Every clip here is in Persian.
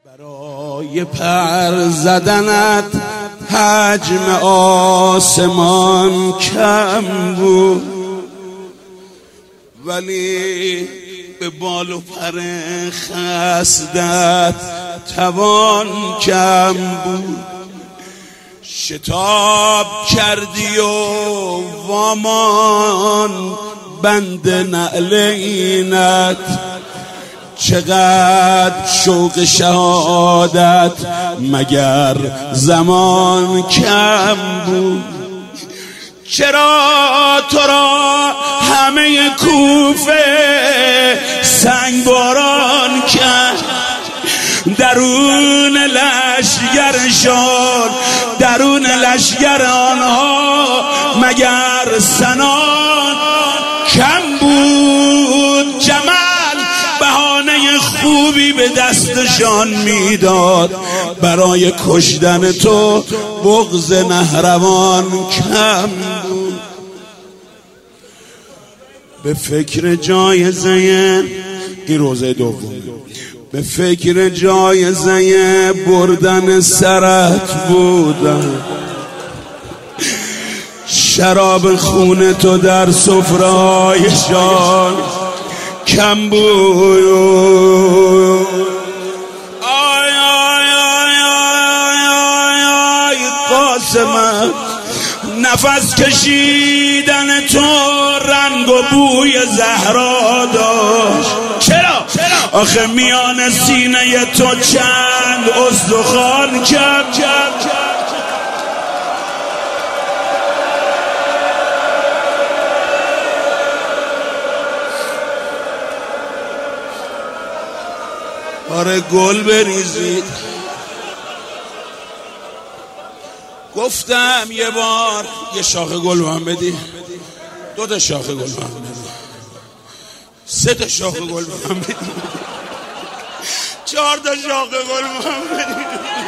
برای پر زدنت حجم آسمان کم بود، ولی به بال و پر خستت توان کم بود. شتاب کردی و وامان بند نعل اینت، چقدر شوق شهادت مگر زمان کم بود. چرا تو را همه کوفه سنگ باران کرد، درون لشگرشان، درون لشگر آنها مگر سنان کم بود. جمل بهانه خوبی به دستشان میداد، برای کشتن تو بغض نهروان کم بود. به فکر جایزه این روزه دوم، به فکر جایزه بردن سرت بودم، شراب خون تو در سفره‌هایشان کم بود. آی آی آی آی آی آی قاسم، نفس کشیدن تو رنگ و بوی زهرا داشت. چرا؟ آخه میان سینه تو چند استخوان کم آره گل بریزید. گفتم یه بار یه شاخه گل من بدی، 2 تا شاخه گل من بدی، 3 تا شاخه گل من بدی، 4 تا شاخه گل من بدی.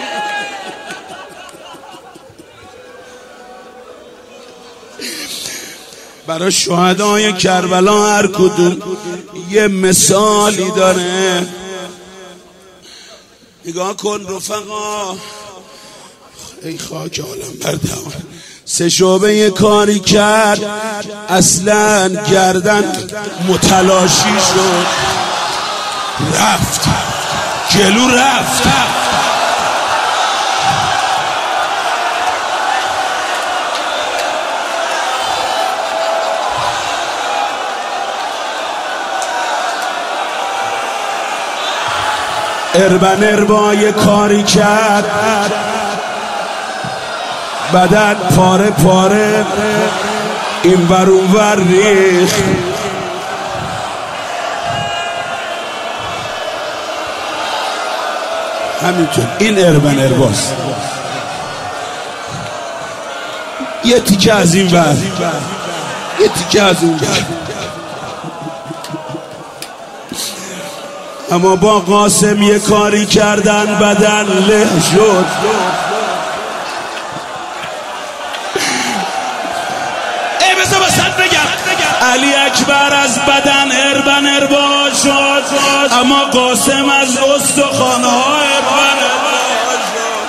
برای شهدای کربلا هر کدوم یه مثالی داره. نگاه کن رفقا، ای خاک عالم بردم، 3 شعبه کاری کرد، اصلا گردن متلاشی شد، رفت جلو، رفت اربن اربای کاری کرد، بدن پاره پاره این ور اون ور ریخت. همینطور این اربن ارباست، یه تیکه از این ور، یه تیکه از اون ور. اما با قاسم یه کاری کردن، بدن له شد. ای بذار بسید بگم، علی اکبر از بدن اربن اربا شد، اما قاسم از استخوان‌ها اربن اربا شد.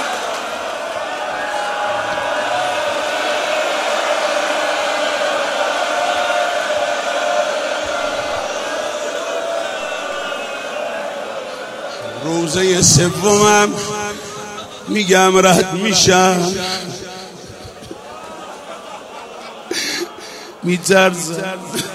روزه سومم میگم رد میشم، میترسم.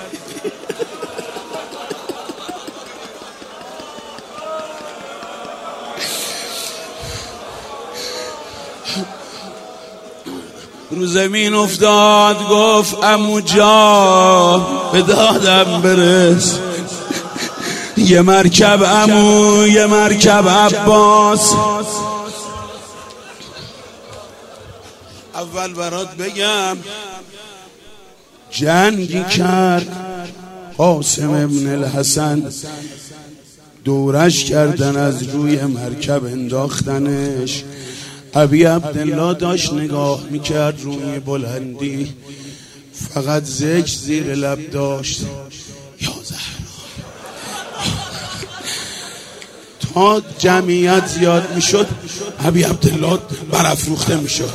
رو زمین افتاد، گفت عمو جان به دادم برس، یه مرکب عمو، یه مرکب عباس. اول برات بگم جنگی کرد قاسم ابن الحسن، دورش کردن، از روی مرکب انداختنش. ابی عبدالله داشت نگاه میکرد روی بلندی، فقط ذکر زیر لب داشت، یا زهرا تا جمعیت زیاد میشد ابی عبدالله برافروخته میشد.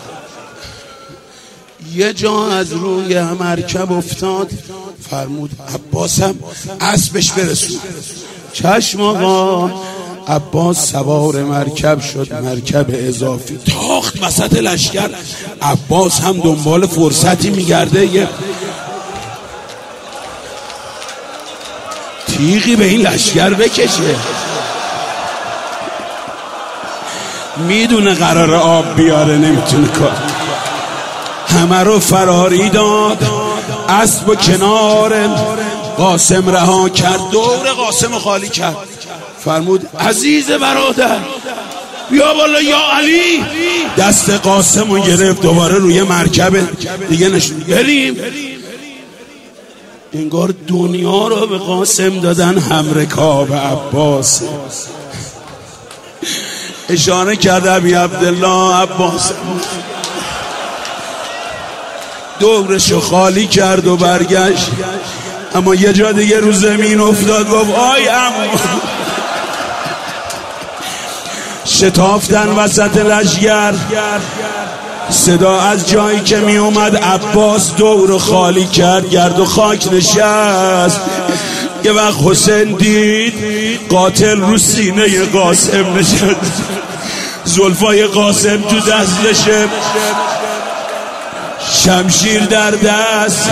یه جا از روی مرکب افتاد، فرمود عباسم اسبش برسون. چشم آقا. عباس سوار مرکب شد، مرکب اضافی تاخت وسط لشکر. عباس هم دنبال فرصتی میگرده یه تیغی به این لشکر بکشه. میدونه قرار آب بیاره، نمیتونه کار. همه رو فراری داد، اسب و کنار قاسم رها کرد، دور قاسم خالی کرد. فرمود عزیز برادر بیا بالا یا علی. دست قاسم رو گرفت، دوباره روی مرکب دیگه نشون. بریم. انگار دنیا رو به قاسم دادن، همرکاب عباس. اشاره کرد ابی عبدالله عباس دورشو خالی کرد و برگشت. اما یه جا دیگه رو زمین افتاد، گفت آی عمو. شتافتن وسط لشکر. صدا از جایی که می اومد عباس دور خالی کرد، گرد و خاک نشست. یه وقت حسین دید قاتل رو سینه قاسم نشست، زلفای قاسم تو دستشه، شمشیر در دست.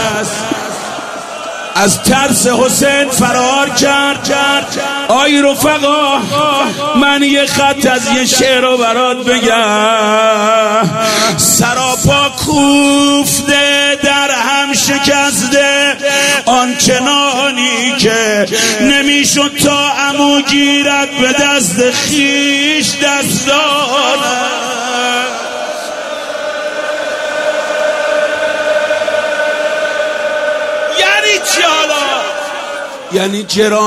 از ترس حسین فرار کرد. آی رفقا، من یه خط از یه شعر رو برات بگم. سراپا کوفته در هم شکسته، آن چنانی که نمیشد تا عمو گیرد به دست خیش دستانه. یعنی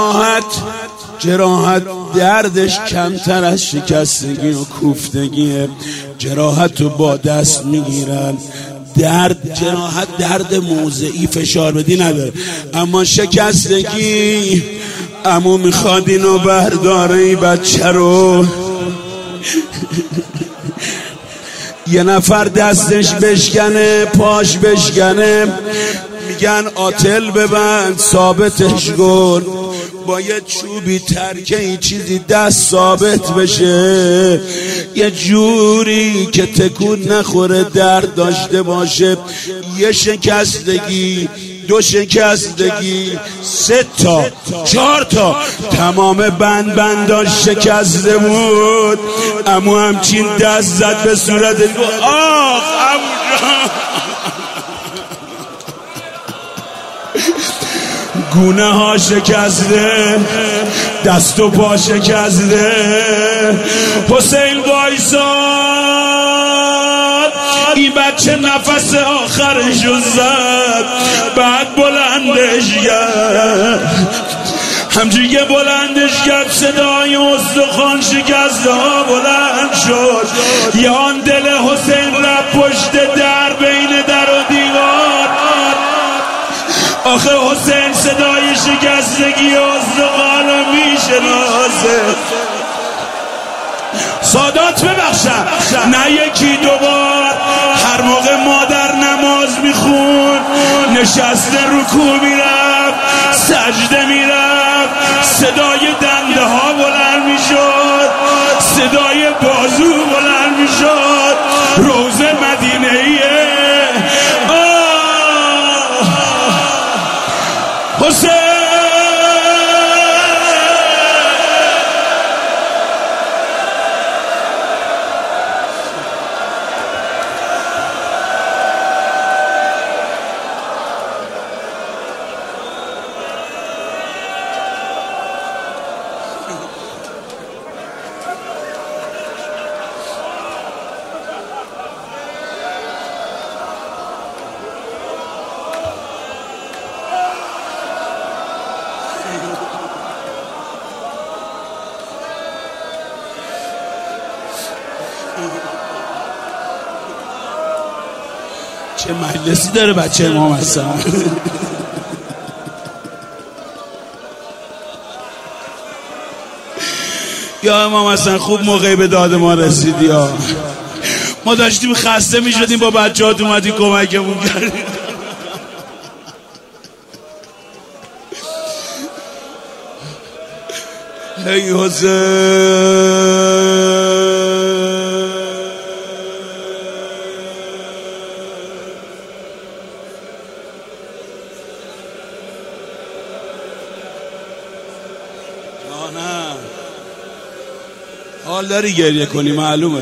جراحت دردش کمتر از شکستگی و کوفتگیه. جراحت رو با دست میگیرن. جراحت درد موضعی فشار بدی نداره، اما شکستگی عمو میخواد اینو برداره ای بچه رو. یه نفر دستش بشکنه، پاش بشکنه، میگن آتل ببند ثابتش کن، با یه چوبی ترکه ای چیزی دست ثابت بشه، یه جوری که تکون نخوره، درد داشته باشه. یه شکستگی، دو شکستگی، 3 تا 4 تا، تمام بنداش شکسته بود. امو همچین دست زد به صورت آخ امو گونه ها شکسته، دست و پا شکسته. حسین وایساد، این بچه نفس آخرشو زد، بعد بلندش کرد. همجوری بلندش کرد، صدای استخوان شکسته ها بلند شد. یه آن دل حسین رفت پشت در، بین در و دیوار. آخه حسین صدای شکستگی استخوان میشناسه. سادات ببخشم، نه یکی دوبار، هر موقع مادر نماز میخون نشسته رکوع میرفت، سجده میرفت، صدای دنده ها بلند میشد، صدای بازو بلند میشد. روزه مدینه ایه. حسین چه مجلسی داره بچه امام حسن. یا امام حسن خوب موقعی به داد ما رسیدی ها. ما داشتیم خسته می شدیم با بچه‌هات اومدی کمکمون کردی. ای حسین نه حال داری گریه کنی معلومه.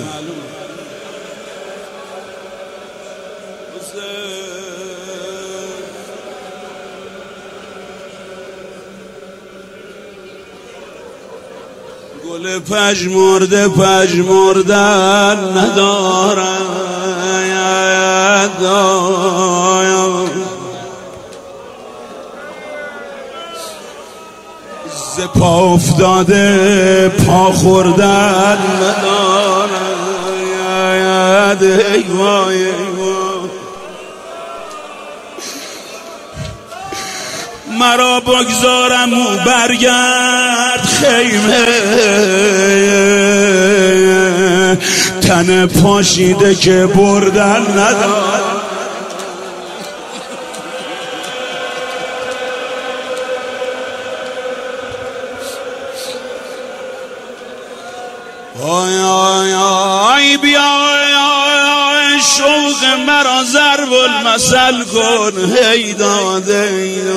گل پژمردن ندارد ز پا افتاده پا خوردن ندارد. ای وای مرا بگذارم و برگرد خیمه، تن پاشیده که بردن ندارد. آی آی آی بیا شوق مرا ضرب المثل کن. هی داده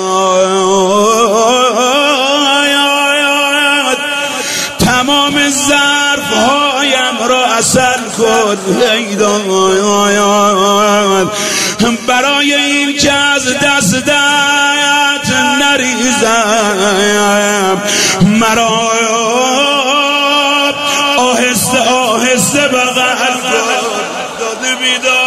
تمام ظرف هایم را عسل کن. هی داده برای این که از دستت نریزم مرا آهسته آهسته بغل کن. داده بیدار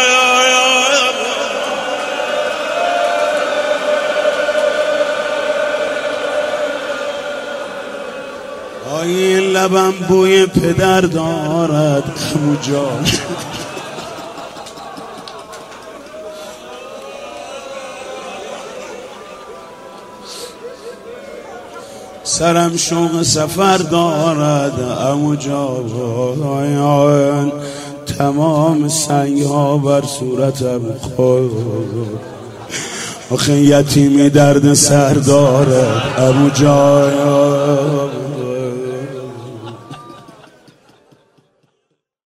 آی لبم بوی پدر دارد عمو جان. سرم شوق سفر دارد عمو جان. تمام سنگ ها بر صورتم خورد. آخه یتیمی درد سر دارد عمو جان.